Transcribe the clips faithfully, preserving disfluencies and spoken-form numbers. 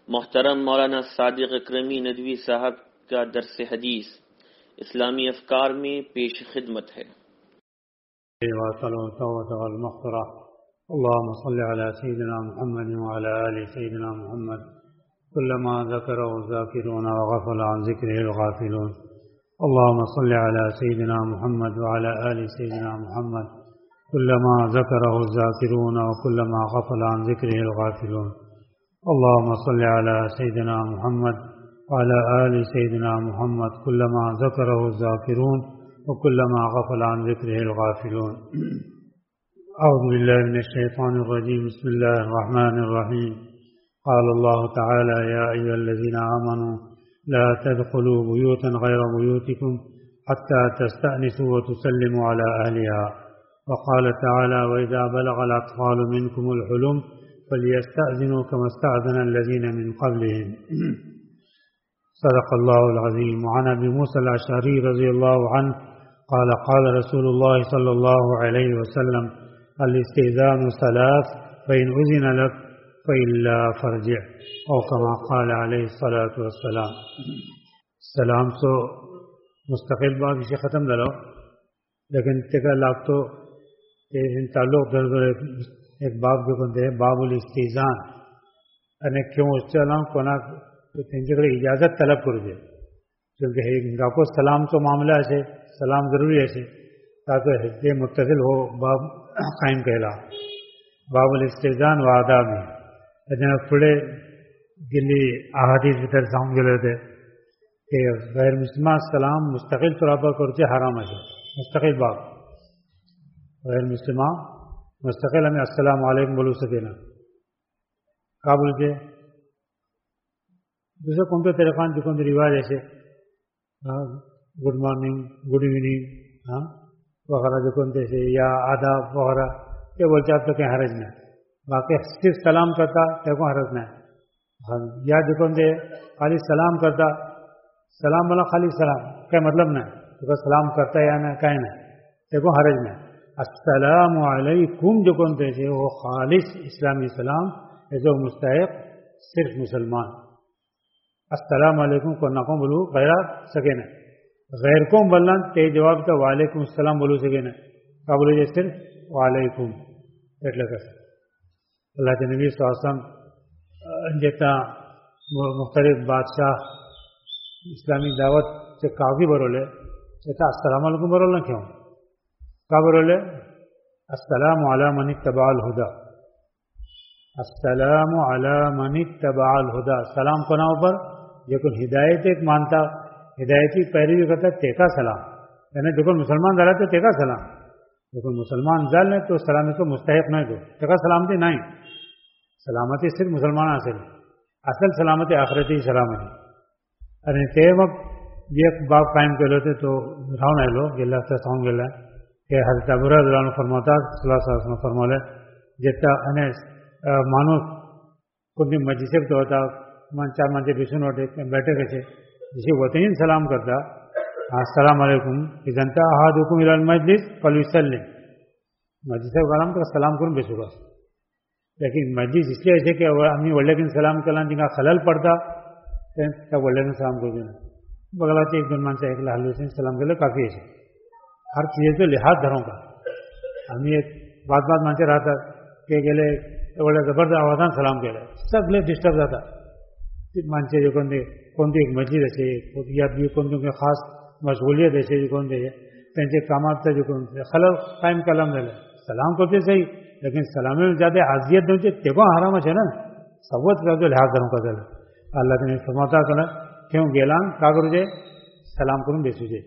محترم مولانا صادق اکرمی ندوی صاحب کا درس حدیث اسلامی افکار میں پیش خدمت ہے۔ اللهم صل على سيدنا محمد وعلى آل سيدنا محمد كلما ذكره الذاكرون وغفل عن ذكره الغافلون اللهم صل على سيدنا محمد وعلى آل سيدنا محمد كلما ذكره الذاكرون وكلما غفل عن ذكره الغافلون اللهم صل على سيدنا محمد وعلى آل سيدنا محمد كلما ذكره الذاكرون وكلما غفل عن ذكره الغافلون أعوذ بالله من الشيطان الرجيم بسم الله الرحمن الرحيم قال الله تعالى يا أيها الذين آمنوا لا تدخلوا بيوتا غير بيوتكم حتى تستأنسوا وتسلموا على أهلها وقال تعالى وإذا بلغ الأطفال منكم الحلم فليستأذنوا كما استأذن الذين من قبلهم صدق الله العظيم. وعن أبي موسى الأشعري رضي الله عنه قال قال رسول الله صلى الله عليه وسلم الاستئذان ثلاث فإن أذن لك فإلا فرجع أو كما قال عليه الصلاة والسلام. سلام تو مستقل باب سے ختم لو لیکن تکا لاگ تو ان تعلق درد ایک باب جو کنتے ہیں باب الاستئذان انہیں کیوں سلام کونا تنجکر اجازت طلب کر دے کیونکہ ان کو سلام تو معاملہ ہے سلام ضروری ہے تاکہ حد متصل ہو باب قائم کہلا باب الاستئذان و آداب میں اجنا پڑے گلی احادیث بتر سام گلے تھے کہ غیر مسلمان سلام مستقل طور پر کرتے حرام ہے مستقل باب غیر مسلمان مستقل ہمیں السلام علیکم بولو سکے نا کا بول کے دوسرے کون تو طریقان جو کون رواج ایسے گڈ مارننگ گڈ ایوننگ ہاں وغیرہ جو کون سے یا آداب وغیرہ یہ بولتے آپ تو کہیں حرج نہیں باقی صرف سلام کرتا تو کو حرج نہیں یا جو کون سے خالی سلام کرتا سلام والا خالی سلام کیا مطلب نہیں تو سلام کرتا یا نہ کہیں نہیں تو کو حرج نہیں السلام علیکم جو کون سے وہ خالص اسلامی سلام ہے جو مستحق صرف مسلمان السلام علیکم کو نہ کو بولو غیر سکے نہ غیر کو بولنا تے جواب کا وعلیکم السلام بولو سکے نہ کا بولے جائے صرف وعلیکم ایٹلے کر اللہ کے نبی صلی اللہ علیہ وسلم جتنا مختلف بادشاہ اسلامی دعوت سے کافی برولے جتنا السلام علیکم برولنا کیوں کا برولے السلام علی من اتبع الہدا السلام علی من اتبع الہدا سلام کو نام پر جو کن ہدایت ایک مانتا ہدایتی پیروی کرتا تیکا سلام یعنی جو کن مسلمان ڈالا تو تیکا سلام جو کن مسلمان ڈال تو سلامی کو مستحق نہیں دو تیکا سلامتی نہیں سلامتی صرف مسلمان حاصل اصل سلامتی آخرتی سلامتی ارے تے وقت یہ باب قائم کر لیتے تو راؤ نہیں لو گلا سے ساؤں گلا کہ حضرت ابو ہریرہ رضی اللہ عنہ فرماتا صلی اللہ علیہ وسلم فرمولے جتا انہیں مانو کچھ مجلس تو ہوتا من چار منچے بیسون ہوتے بیٹھے کیسے جسے وطنین سلام کرتا السلام علیکم جنتا احدکم الی المجلس فلیسلم مجلس کلام تو سلام کروں بے شکر لیکن مجلس اس لیے ایسے کہ امی ولیکن سلام کلام جن کا خلل پڑتا تب ولیکن سلام کر دینا بغلا سے ایک دن مان سے ایک لاہل حسین سلام کے لیے کافی ایسے ہر چیز تو لحاظ دھروں کا ہمیں ایک بات بات مانچے رہا تھا کہ گلے بڑے زبردست آواز سلام کے لیے سب لے ڈسٹرب رہتا مانچے جو کون دے کون ایک مسجد ایسے یا بھی کون کے خاص مشغولیت ایسے جو کون دے تنچے کامات سے جو کون سے خلل قائم کلام دے سلام کرتے صحیح لیکن سلامی میں زیادہ حاضیت دوں چاہیے تیکو حرام ہے نا سبوت کر دو لحاظ دھروں کا دل اللہ نے فرماتا کرنا کیوں گیلان کا کرو جائے سلام کروں بے سوجے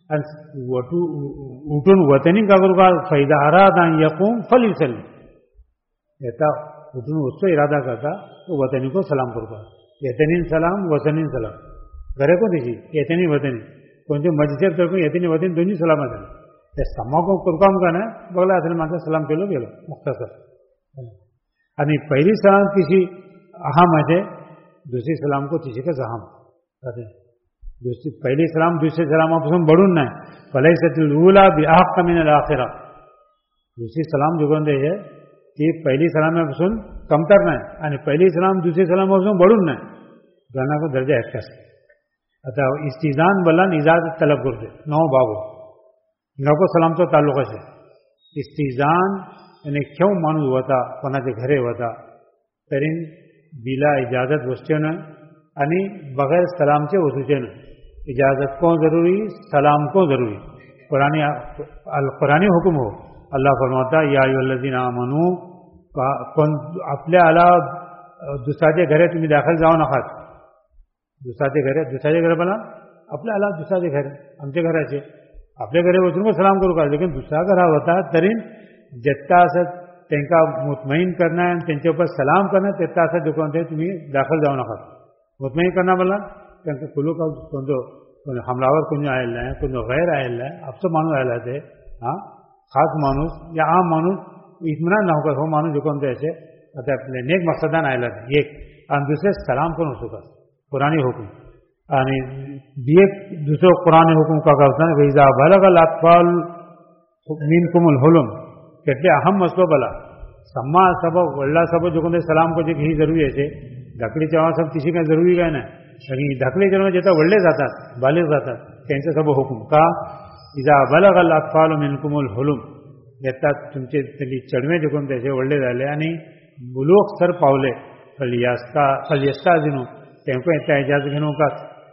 اٹھن وطنی کا کرو کا فائدہ ارادہ یقوم فلیسلم کہتا اٹھن اس کو ارادہ کرتا تو وطنی کو سلام کرتا یتنین سلام وطنین سلام گھرے کو دیجیے یتنی وطنی کون جو مجھے تو یتنی وطنی دونوں سلامت ہے سما کو قرقام کا نا بغلا اصل مانتا سلام کے لو گے مختصر یعنی پہلی سلام کسی اہم ہے دوسری سلام کو کسی کا زہام دوسری پہلی سلام دوسرے سلام آپ بڑھن نہ فلیست الاولی باحق من الاخرہ دوسری سلام جو گندے ہے کہ پہلی سلام میں سن कमतर नाही आणि पहिली सलाम दुसरी सलामापासून बढून नाही दोनांको दर्जा एकटाच आता इस्तिजान बलान इजाजत तलब करते नौ बाबो हिंगाको सलामचो ताल्लुक असे इस्तिजान यानी क्यों माणूस वता कोणाचे घरे वता तरीन बिला इजाजत वचचे न्हय आणि बगैर सलामचे वचूचे न्हय इजाजत को जरूरी सलाम को जरूरी कुरानी कुरानी हुकुम हो अल्लाह फरमाता या अय्युहल्लज़ीना आमनू कोण आपल्या आला दुसऱ्याच्या घरे तुम्ही दाखल जाऊ नकात दुसऱ्याच्या घरे दुसऱ्याच्या घरे बोला आपल्या आला दुसऱ्याचे घर आमच्या घराचे आपल्या घरी वचून सलाम करू का लेकिन दुसरा घरा होता तरी जितना असं त्यांना मुतमईन करना आणि त्यांच्या ऊपर सलाम करना तितना असं दुकान ते तुम्ही दाखल जाऊ नका मुतमईन करना बोला त्यांना खुलू का कोणतो हमलावर कोणी आलेला आहे कोणी गैर आलेला आहे आपचं माणूस आलेला ते हां खास माणूस या आम माणूस इत्मीनान ना हो माणूस दुकान त्याचे आता आपले नेक मकसदान आलेला एक आणि दुसरे सलाम करून सुका कुरानी हुकुम आणि बी एक दुसरं कुरानी हुकुम का करता वैजा बलगल अत्फाल मिनकुमुल हुलुम કેટલે અહમ મસલો ભલા सम्मा सबब वडला सबब जो कोणते सलाम को ही जरूरी आहे धाकली चेवा सब तिशी काय जरूरी काय नाही आणि धाकली जेव्हा जेव्हा वडले जातात बालिग जातात त्यांचे सब हुकुम का इजा बलगल अत्फाल मिनकुमुल हुलुम येतात तुमचे तली चढवे जे कोणते असे वडले झाले आणि बुलूग सर पावले फलियास्ता फलियस्ता दिनू तेंको त्या इजाजत घेणू का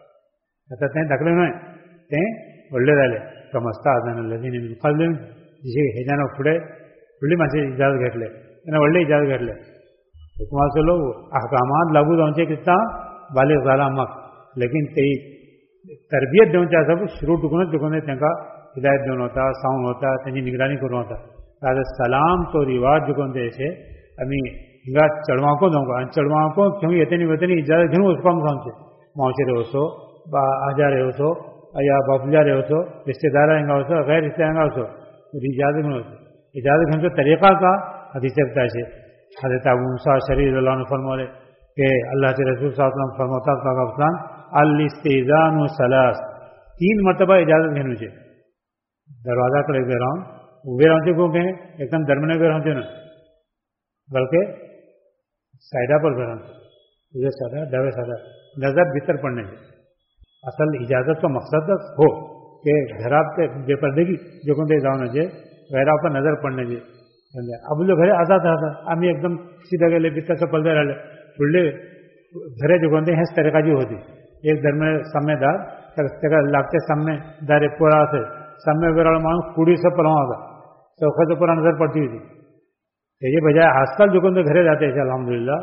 आता ते धाकले नाही ते वडले झाले कमस्ता आजान लजीन मिन कल्बिन जिसे ह्याच्यानं पुढे फुडली माणसे इजाजत घेतले त्यांना व्हडले इजाजत घेतले हुकुमाचो लोक अहकामात लागू जावचे कित्ता बालीग जाला मग लेकिन ते तरबियत देवचे आसा पळय शुरू टुकूनच देखून तांकां हिदायत देवन वता सांगून वता तांची निगराणी करून वता ताजो सलाम तो रिवाज देखून ते अशे आमी हिंगा चेडवांको जावंक आनी चेडवांको खंय येतनी वतनी इजाजत घेवन वचपाक सांगचे मावशेरे वचो बा आजारे वचो या बाबुजारे वचो रिश्तेदारा हिंगा वचो गैर रिश्तेदारांगा वचो इजाजत घेवन वचो इजाजत घेने का तरीका का हदीस है हज़रत अबू मूसा शरीर अल्लाह ने फरमाए कि अल्लाह के रसूल सल्लल्लाहु अलैहि वसल्लम फरमाता पाकिस्तान अल इस्तिज़ान सलास तीन मरतबा इजाजत घेने चाहिए दरवाजा कर उभे राहून उभे राहते को कहें एकदम दरम्यान उभे राहते ना बल्कि साइडा पर उभे राहते उधर साइडा दावे साइडा नजर भीतर पड़ने से असल इजाजत का मकसद हो कि घरात बेपर्दगी जो कोणते जाऊन जे गैरा पर नजर पड़ने जी अब जो घरे आजाद था आम्ही एकदम सीधा गेले बित्ताचं पलदे राहिले फुडले घरे जो कोणते हेच तरीकाची होती एक दरम्यान साम्यदार त्याला लागते साम्यदार एक पोळा असेल साम्य वेराळ माणूस कुडीचं पलवा होता चौकाचं पोळा नजर पडती होती त्याची बजाय आजकाल जो कोणते घरे जाते अल्हम्दुलिल्लाह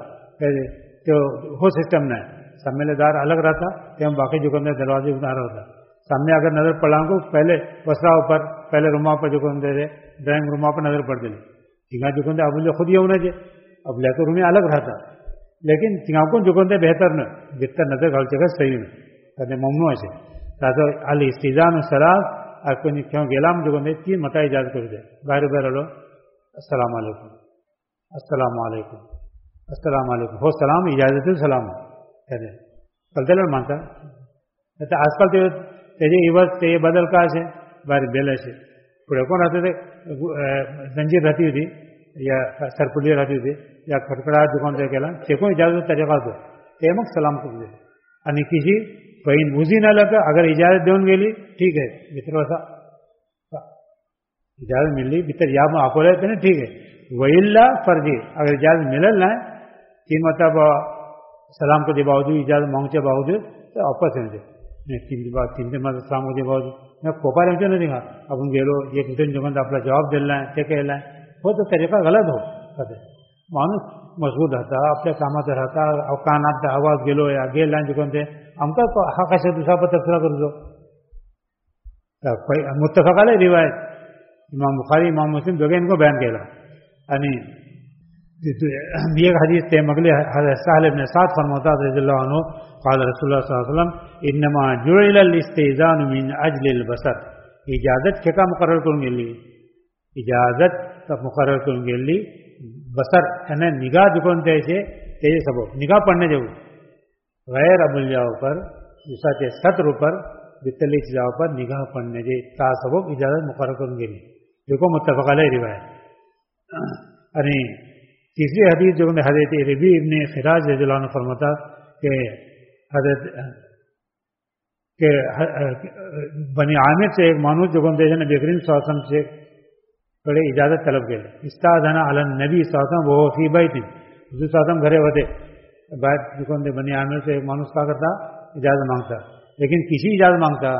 तो हो सिस्टम नाही साम्यदार अलग रहता तेव्हा बाकी जो कोणते दरवाजे उतारा होता सामने अगर नजर पड़ा को पहले वसरा ऊपर पहले रूमा पर जो कोणते ड्राइंग रूमा पर नजर पड़ती तिंगा जो कोणते अबुल्या खुद येऊ नये अबुल्या तो रूमी अलग रहता लेकिन तिंगाकून जो कोणते बेहतर न भीतर नजर घालचे का सही न त्याने ममनू असे ताजो अल इस्तिजान सलास और कोणी क्यों गेला जो कोणते तीन मता इजाजत करू दे बाहेर उभे राहिलो अस्सलाम वालेकुम अस्सलाम वालेकुम अस्सलाम वालेकुम हो सलाम इजाजत सलाम त्याने कळतले मानता आता आजकाल ते त्याचे इवज ते बदल का असे बारीक बेल असे पुढे कोण राहते ते जंजीर राहती होती या सरपुली राहती होती या खडखडा दुकान ते केला ते कोण इजाजत तरीका होतो ते मग सलाम करू दे आणि किसी बहीण बुझी न लगा अगर इजाजत देऊन गेली ठीक आहे मित्र असा इजाजत मिळली मित्र या मग अकोला येते ना ठीक आहे वहीला फर्जी अगर इजाजत मिळेल नाही तीन मतलब सलाम के बावजूद इजाजत मांगच्या बावजूद तर वापस येते तीन बाद तीन दिन माझं सलाम होते बाबू मैं कोपा रहते नहीं दिखा अब गेलो एक दिन जो आपला जवाब दिला आहे ते केला आहे हो तो तरीका गलत हो कधे माणूस मजबूत राहता आपल्या कामात राहता कानात आवाज गेलो या गेला जो कोणते आमका हा कशा दुसरा पर तबसरा करू मुत्तफक आले रिवायत इमाम बुखारी इमाम मुस्लिम दोघे इनको बयान केला आणि एक हदीस ते मगले साहल इब्न साद फरमाता रज़ियल्लाहु अन्हु قال رسول الله صلی اللہ علیہ وسلم انما جعل الاستئذان من اجل البصر اجازت کے کا مقرر کروں گے لی اجازت کا مقرر کروں گے لی بصر یعنی نگاہ دکون تے سے تے سبب نگاہ پڑھنے جو غیر ابولیاء پر جسا کے سطر پر بتلی جاؤ پر نگاہ پڑھنے جے تا سبب اجازت مقرر کروں گے لی دیکھو متفق علیہ روایت انی تیسری حدیث جو حضرت ربیع ابن خراج رضی اللہ عنہ فرماتا کہ حضرت کہ بنی عامر سے ایک مانوس جو نبی کریم صلی اللہ علیہ وسلم سے بڑے اجازت طلب کے استاذن علی النبی صلی اللہ علیہ وسلم وہ فی بیت حضور صلی اللہ علیہ وسلم گھرے ہوتے بعد جو بنی عامر سے ایک مانوس کا کرتا اجازت مانگتا لیکن کسی اجازت مانگتا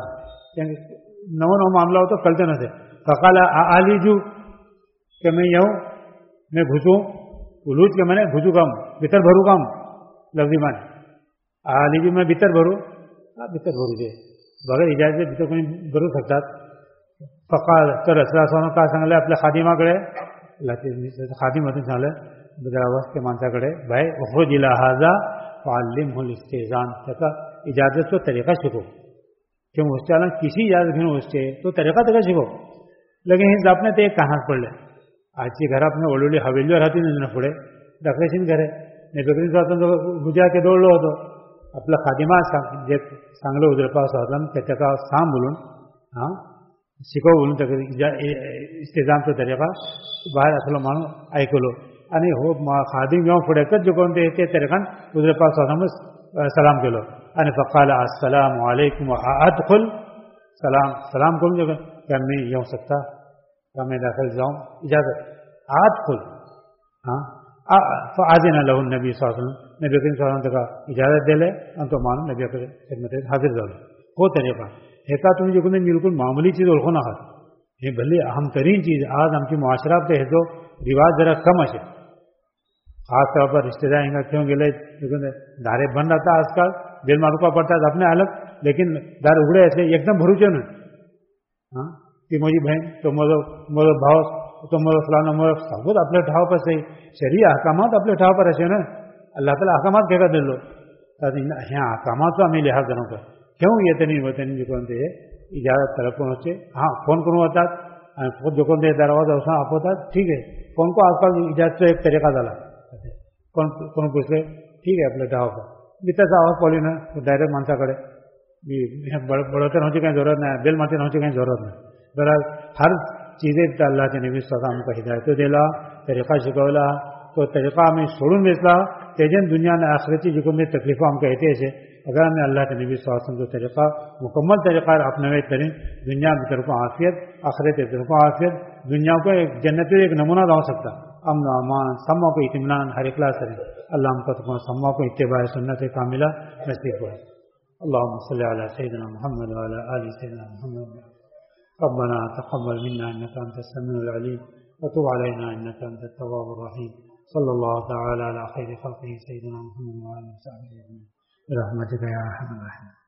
نو نو معاملہ ہو تو کلتے نہ تھے فقال علی جو کہ میں یوں میں گھسوں الوج کے میں نے گھسو کام بتر بھرو کام لفظی مان علی جو میں بتر بھرو بتر بھرو دے بغیر اجازت بتر کوئی بھرو سکتا فقال تو رسول اللہ صلی اللہ علیہ وسلم کا سنگلے اپنے خادمہ کڑے خادم ہوتے سنگلے بدراوس کے مانسا کڑے بھائی اخرج الى هذا فعلمه الاستئذان تکا اجازت تو طریقہ سیکھو کیوں اس سے الگ کسی اجازت گھنو اس سے تو طریقہ طریقہ سیکھو لیکن ہند اپنے تو ایک کہاں پڑھ لے آج کی گھر اپنے اولی حویلی رہتی نہیں پڑے ڈکڑے سن گھر نبی تو گجا کے دوڑ لو تو اپنا خادمہ سانگلو ادھر پاس تکا سام بولوں ہاں سیکھو بولوں تک استظام تو طریقہ باہر اصل مانو آئی کلو आणि हो खादिम येऊन पुढे जो कोणते ते तरीकान उजरे पास सलाम केलो आणि फकाल अस्सलामु अलैकुम अदखुल सलाम सलाम करून जो क्या मैं येऊ सकता क्या मैं दाखिल जाऊं इजाजत अदखुल हाँ فأذن له النبي صلى الله عليه وسلم नबी करीम صلی اللہ علیہ وسلم का इजाजत दिले आणि तो मानो नबी करीम खिदमत हाजिर झालो हो तरीका हे का तुम्ही जो कोणी बिलकुल मामूली चीज ओळखू नका हे भले अहम तरीन चीज आज आमची मुआशरात हे जो रिवाज जरा कम असे खास तौर पर रिश्ते दार क्यों गेले दारे बंद आता आजकाल बेल मारूका पडतात अपने अलग लेकिन दार उघडे असले एकदम भरूचे ना हां ती माझी बहीण तो माझा माझा भाव तो माझा फलाना माझा सगळं आपल्या ठाव पर सही शरीय अहकामात आपल्या ठाव पर असे ना अल्लाह ताला अहकामात घेगा दिलो तर ह्या अहकामाचा आम्ही लिहाज करू का क्यों येते नाही होते नाही कोणते इजाजत तलप होते हां फोन करून होतात आणि फोन जो कोणते दरवाजा उसा आपवतात ठीक आहे फोन को आजकाल इजाजतचा एक तरीका झाला कोण कोण पुसले ठीक आहे आपलं ठाव पर मी त्याचा आवाज पडली ना डायरेक्ट माणसाकडे मी बळवते नव्हती काही जरूरत नाही बेल मारते नव्हती काही जरूरत नाही बरं हर चीजेत अल्लाहच्या नबी स्वतः आमका हिदायत दिला तरीका शिकवला तो तरीका आम्ही सोडून वेचला त्याच्यान दुनिया आणि आखिरची जी कोणती तकलीफ आमका येते असे अगर हमें अल्लाह के नबी सल्लल्लाहु अलैहि वसल्लम जो तरीका मुकम्मल तरीका अपनावे करें दुनिया में तेरे को आफियत आखिरत तेरे को आफियत दुनिया को एक जन्नत एक नमूना दाव सकता अमन अमान सम्मा को इत्मीनान हर इखलास करें अल्लाह हमको तो सम्मा को इत्तिबा सुन्नत कामिला नसीब करे اللهم صل على سيدنا محمد وعلى آل سيدنا محمد ربنا تقبل منا إنك أنت السميع العليم وتب علينا إنك أنت التواب الرحيم صلى الله تعالى على خير خلقه سيدنا محمد وعلى آله وصحبه أجمعين برحمتك يا أرحم الراحمين